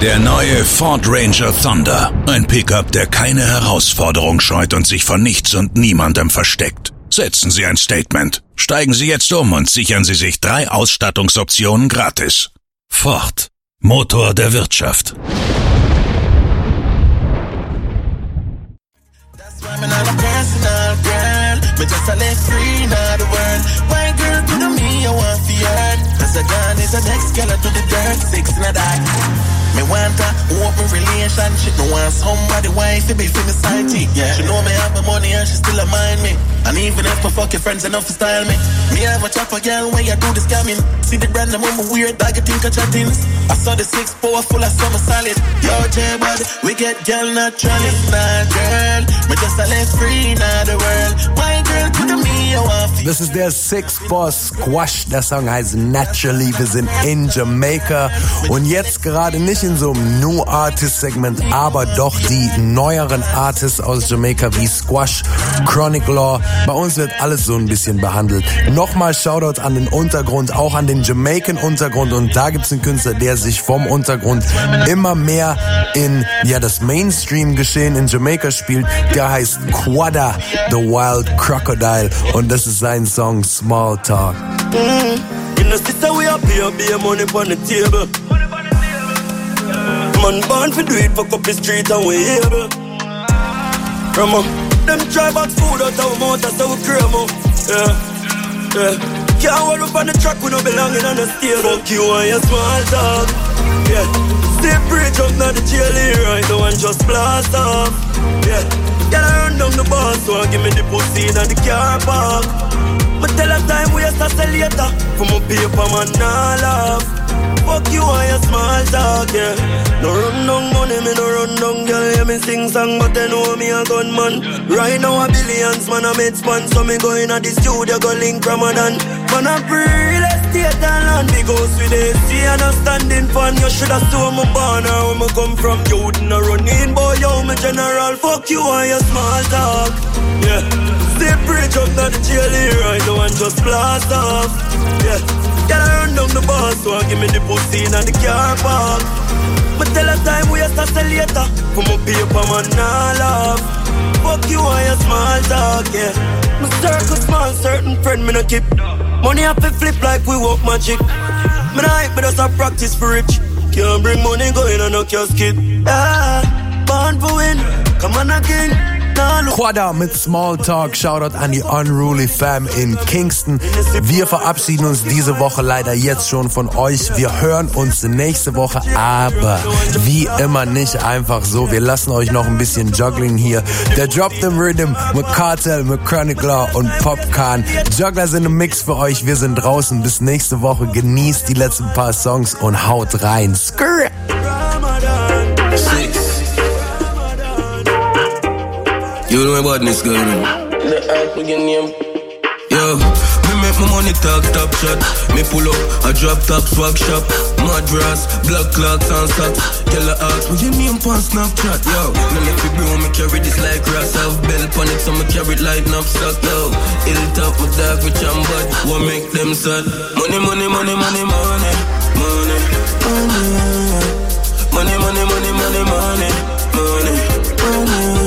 Der neue Ford Ranger Thunder. Ein Pickup, der keine Herausforderung scheut und sich vor nichts und niemandem versteckt. Setzen Sie ein Statement. Steigen Sie jetzt um und sichern Sie sich 3 Ausstattungsoptionen gratis. Ford. Motor der Wirtschaft. Me want a open relationship. Me want somebody wife to be for me sidekick. Yeah, she know me have my money and she still a mind me. And even if my fuck your friends enough to style me, me have a chopper girl when you do the scamming. See the brand I'm on weird bag of think of chattings. I saw the 6'4" full of summer solid. Yo, J-Bud, we get girl naturally. Nah, girl, me just a left free, now the world. My girl, put to me, I want feel. Das ist der 6'4" Squash. Der Song heißt Naturally. Wir sind in Jamaica und jetzt gerade nicht in so einem New Artist Segment, aber doch die neueren Artists aus Jamaica wie Squash, Chronic Law. Bei uns wird alles so ein bisschen behandelt. Nochmal Shoutout an den Untergrund, auch an den Jamaican Untergrund, und da gibt's einen Künstler, der sich vom Untergrund immer mehr in das Mainstream-Geschehen in Jamaica spielt. Der heißt Quada, The Wild Crocodile, und das ist sein Song Small Talk. Man born for do it, fuck up the street and we able. Them try box food out our mouth, that's how we cream up. Yeah. Can't hold up on the track, we no belonging on the stable. Fuck you and your small talk. Yeah. Stay bridge up, not the jail here, right now and just blast off. Yeah. Get around down the boss, so give me the pussy in the car park. Me tell her time we a start later. For my paper man, nah laugh. Fuck you and your small talk, yeah. No run down money, me no run down, girl. Yeah, me sing song, but they know me a gunman. Right now a billions, man, I made span. So me go in at the studio, go link Ramadan. Man, I real estate and land. Me go with the sea and a standing fan. You shoulda saw me born or where me come from. You wouldn't run in, boy, yo, me general. Fuck you and your small talk, yeah. Stay bridge up, not the jail here, right now and just blast off, yeah. Get around down the boss, so give me the pussy in the car park. Me tell her time we a start later. For my paper man, nah laugh. Fuck you and your small talk, yeah. Me circle small, certain friend me no keep. Money have to flip like we walk magic. Me nah hype, me just a practice for rich. Can't bring money going on no casket. Yeah, born for win, come on again. Quada mit Small Talk. Shoutout an die Unruly Fam in Kingston. Wir verabschieden uns diese Woche leider jetzt schon von euch. Wir hören uns nächste Woche, aber wie immer nicht einfach so. Wir lassen euch noch ein bisschen Juggling hier. Der Drop Them Rhythm mit Cartel, mit Chronic Law und Popcorn. Juggler sind im Mix für euch. Wir sind draußen. Bis nächste Woche. Genießt die letzten paar Songs und haut rein. Skrrr. You know what this going on? Yo, me make my money talk, top shot. Me pull up, a drop top, swag shop. Madras, black clocks and socks. Tell her ask, what you name on Snapchat, yo? Me left it bro, me carry this like grass. Have bell on it, so me carry it like knapsack, yo. Hilltop, my dog, rich and bad. What make them sad? Money, money, money, money, money. Money, money. Money, money, money, money, money. Money, money.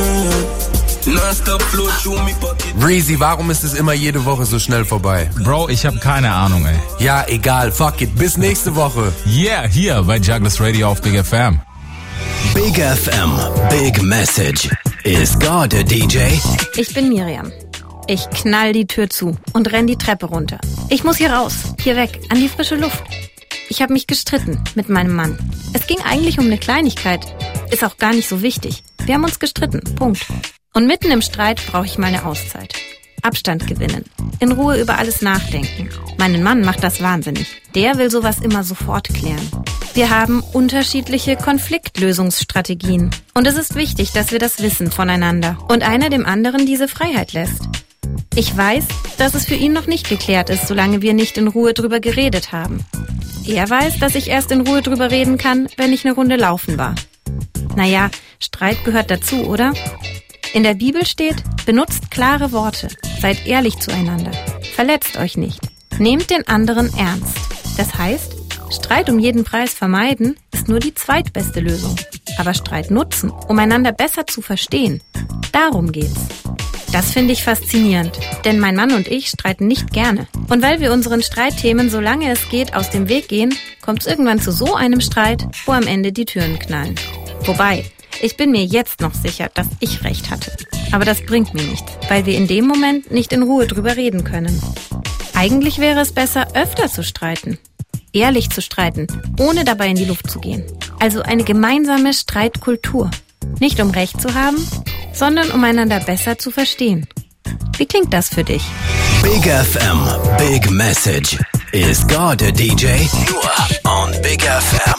Breezy, warum ist es immer jede Woche so schnell vorbei? Bro, ich habe keine Ahnung, ey. Ja, egal, fuck it. Bis nächste Woche. Yeah, hier bei Jugglers Radio auf Big FM. Big FM, Big Message. Is God a DJ? Ich bin Miriam. Ich knall die Tür zu und renn die Treppe runter. Ich muss hier raus, hier weg, an die frische Luft. Ich habe mich gestritten mit meinem Mann. Es ging eigentlich um eine Kleinigkeit. Ist auch gar nicht so wichtig. Wir haben uns gestritten, Punkt. Und mitten im Streit brauche ich mal eine Auszeit. Abstand gewinnen. In Ruhe über alles nachdenken. Meinen Mann macht das wahnsinnig. Der will sowas immer sofort klären. Wir haben unterschiedliche Konfliktlösungsstrategien. Und es ist wichtig, dass wir das wissen voneinander und einer dem anderen diese Freiheit lässt. Ich weiß, dass es für ihn noch nicht geklärt ist, solange wir nicht in Ruhe drüber geredet haben. Er weiß, dass ich erst in Ruhe drüber reden kann, wenn ich eine Runde laufen war. Naja, Streit gehört dazu, oder? In der Bibel steht, benutzt klare Worte, seid ehrlich zueinander, verletzt euch nicht, nehmt den anderen ernst. Das heißt, Streit um jeden Preis vermeiden ist ist nur die zweitbeste Lösung. Aber Streit nutzen, um einander besser zu verstehen, darum geht's. Das finde ich faszinierend, denn mein Mann und ich streiten nicht gerne. Und weil wir unseren Streitthemen, solange es geht, aus dem Weg gehen, kommt es irgendwann zu so einem Streit, wo am Ende die Türen knallen. Wobei, ich bin mir jetzt noch sicher, dass ich recht hatte. Aber das bringt mir nichts, weil wir in dem Moment nicht in Ruhe drüber reden können. Eigentlich wäre es besser, öfter zu streiten. Ehrlich zu streiten, ohne dabei in die Luft zu gehen. Also eine gemeinsame Streitkultur. Nicht um Recht zu haben, sondern um einander besser zu verstehen. Wie klingt das für dich? Big FM, Big Message. Is God a DJ? Nur on Big FM.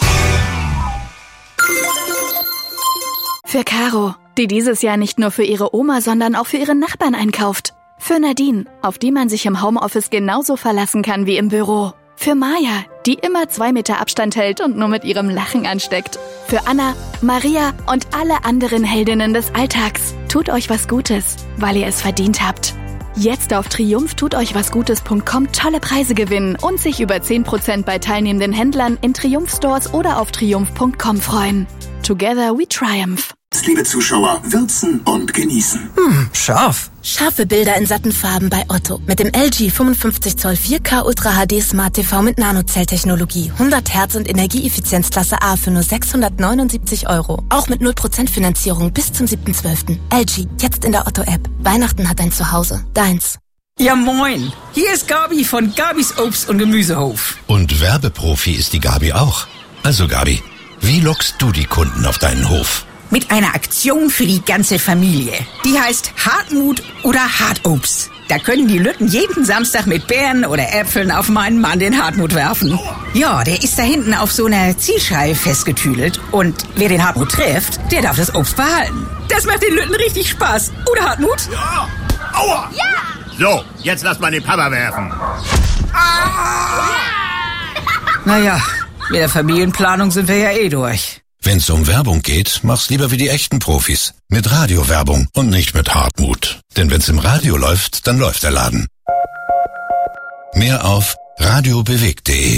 Für Caro, die dieses Jahr nicht nur für ihre Oma, sondern auch für ihre Nachbarn einkauft. Für Nadine, auf die man sich im Homeoffice genauso verlassen kann wie im Büro. Für Maya, die immer 2 Meter Abstand hält und nur mit ihrem Lachen ansteckt. Für Anna, Maria und alle anderen Heldinnen des Alltags. Tut euch was Gutes, weil ihr es verdient habt. Jetzt auf triumphtuteuchwasgutes.com tolle Preise gewinnen und sich über 10% bei teilnehmenden Händlern in Triumph-Stores oder auf triumph.com freuen. Together we triumph. Liebe Zuschauer, würzen und genießen. Scharf. Scharfe Bilder in satten Farben bei Otto. Mit dem LG 55 Zoll 4K Ultra HD Smart TV mit Nanozelltechnologie. 100 Hertz und Energieeffizienzklasse A für nur 679 €. Auch mit 0% Finanzierung bis zum 7.12. LG, jetzt in der Otto-App. Weihnachten hat ein Zuhause. Deins. Ja moin, hier ist Gabi von Gabis Obst- und Gemüsehof. Und Werbeprofi ist die Gabi auch. Also Gabi, wie lockst du die Kunden auf deinen Hof? Mit einer Aktion für die ganze Familie. Die heißt Hartmut oder Hartobst. Da können die Lütten jeden Samstag mit Beeren oder Äpfeln auf meinen Mann, den Hartmut, werfen. Ja, der ist da hinten auf so einer Zielscheibe festgetüdelt. Und wer den Hartmut trifft, der darf das Obst behalten. Das macht den Lütten richtig Spaß. Oder, Hartmut? Ja! Aua! Ja! So, jetzt lass mal den Papa werfen. Naja, mit der Familienplanung sind wir ja eh durch. Wenn's um Werbung geht, mach's lieber wie die echten Profis. Mit Radiowerbung und nicht mit Hartmut. Denn wenn's im Radio läuft, dann läuft der Laden. Mehr auf radiobewegt.de.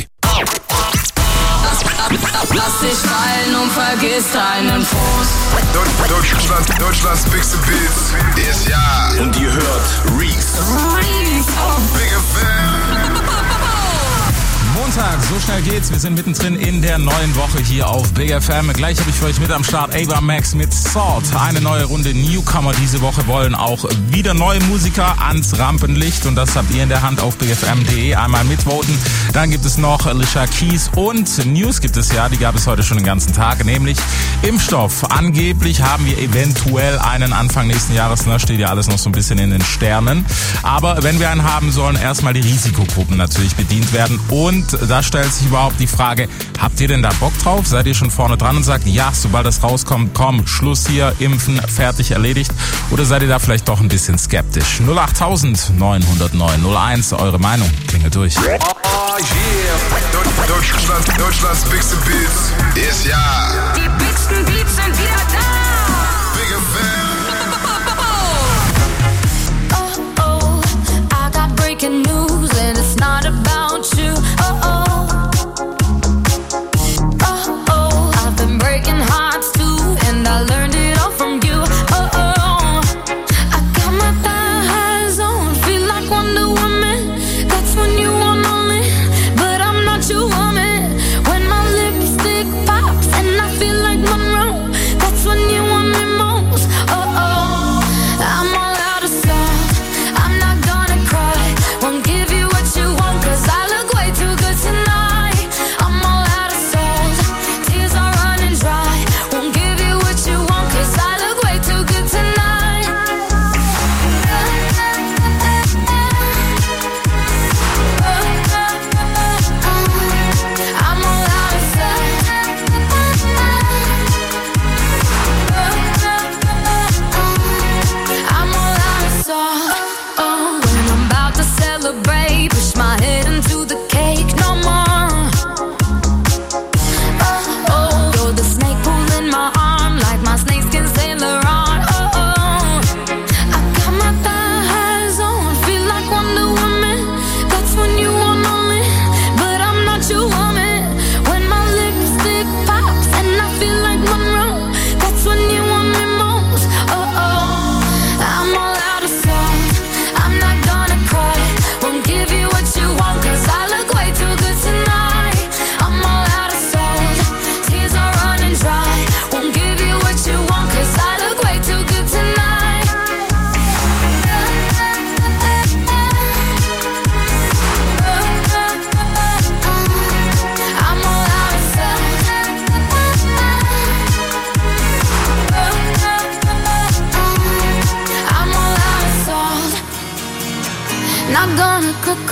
Lass dich fallen und vergiss deinen Fuß. Deutschlands bigste Beats ist ja. Und ihr hört Reese auf Big FM. Montag, so schnell geht's. Wir sind mittendrin in der neuen Woche hier auf Big FM. Gleich habe ich für euch mit am Start Ava Max mit Salt. Eine neue Runde Newcomer diese Woche wollen auch wieder neue Musiker ans Rampenlicht. Und das habt ihr in der Hand auf bigfm.de. Einmal mitvoten. Dann gibt es noch Alicia Keys und News gibt es ja. Die gab es heute schon den ganzen Tag. Nämlich Impfstoff. Angeblich haben wir eventuell einen Anfang nächsten Jahres. Da steht ja alles noch so ein bisschen in den Sternen. Aber wenn wir einen haben, sollen erstmal die Risikogruppen natürlich bedient werden. Und da stellt sich überhaupt die Frage, habt ihr denn da Bock drauf? Seid ihr schon vorne dran und sagt, ja, sobald das rauskommt, komm, Schluss hier, impfen, fertig, erledigt? Oder seid ihr da vielleicht doch ein bisschen skeptisch? 08000 909 01, eure Meinung, klingelt durch. Oh yeah, Deutschlands bigste Beats ist ja. Die bigsten Beats sind wieder da. Big FM. Oh, I got breaking news and it's not about you. Breaking hearts too, and I learned it all from you. I got my thighs on, feel like Wonder Woman. That's when you want on me, but I'm not your woman. When my lipstick pops and I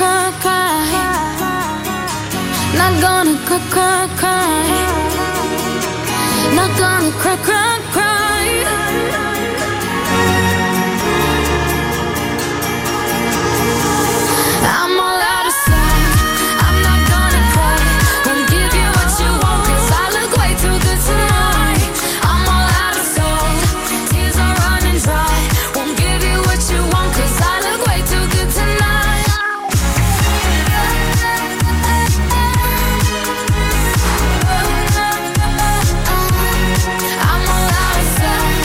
cry, cry. Not gonna cry, cry, cry. Not gonna cry, cry, cry. I'm all out of sight. I'm not gonna cry. Gonna give you what you want, 'cause I look way too good tonight. I'm all out of soul. Tears are running dry. Won't give you what you want, 'cause I look way too good tonight. I'm all out of sight.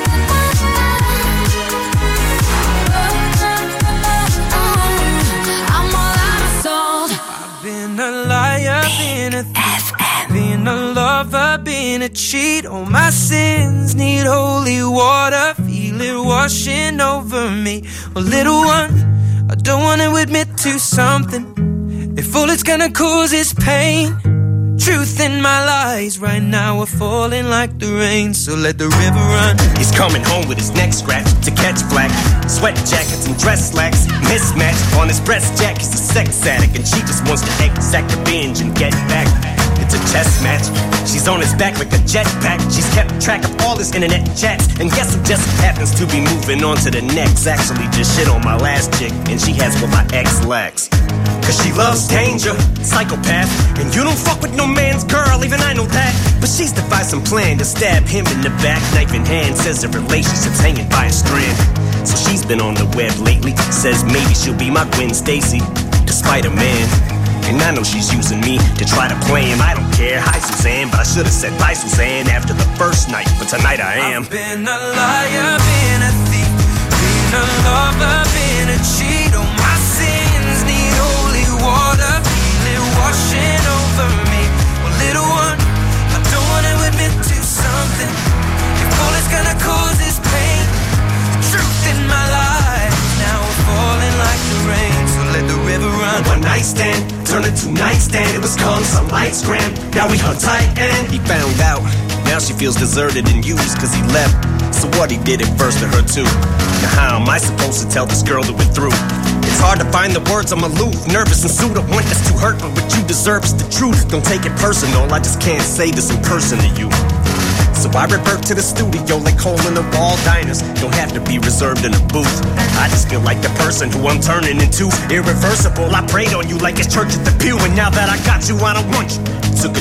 I'm all out of soul. Been a liar, been a thief, been a lover, been a cheat. All my sins need holy water, feel it washing over me. Well, little one, I don't want to admit to something. If all it's gonna cause is pain, truth in my lies right now are falling like the rain. So let the river run. He's coming home with his neck scratched to catch black. Sweat jackets and dress slacks, mismatch on his breast jack. He's a sex addict and she just wants to exact revenge and get back. It's a chess match. She's on his back like a jetpack. She's kept track of all his internet chats. And guess who just happens to be moving on to the next? Actually just shit on my last chick, and she has what my ex lacks. 'Cause she loves danger, psychopath. And you don't fuck with no man's girl, even I know that. But she's devised some plan to stab him in the back, knife in hand. Says the relationship's hanging by a strand. So she's been on the web lately. Says maybe she'll be my Gwen Stacy, despite a man. And I know she's using me to try to play him. I don't care, hi Suzanne, but I should have said bye Suzanne after the first night. But tonight I am. I've been a liar, been a thief, been a lover, been a cheat. All my sins need holy water, feel it washing over me. Well, little one, I don't want to admit to something. If all it's gonna cause is pain, truth in my life now we're falling like the rain. So let the river run. One night stand turned into nightstand. It was calm, some lights grand. Now we hung tight and he found out. Now she feels deserted and used 'cause he left. So what, he did it first to her too. Now how am I supposed to tell this girl that we're through? It's hard to find the words, I'm aloof, nervous and sued. I want this to hurt, but what you deserve is the truth. Don't take it personal, I just can't say this in person to you. So I revert to the studio like hole in the wall diners. Don't have to be reserved in a booth. I just feel like the person who I'm turning into irreversible. I prayed on you like it's church at the pew, and now that I got you, I don't want you.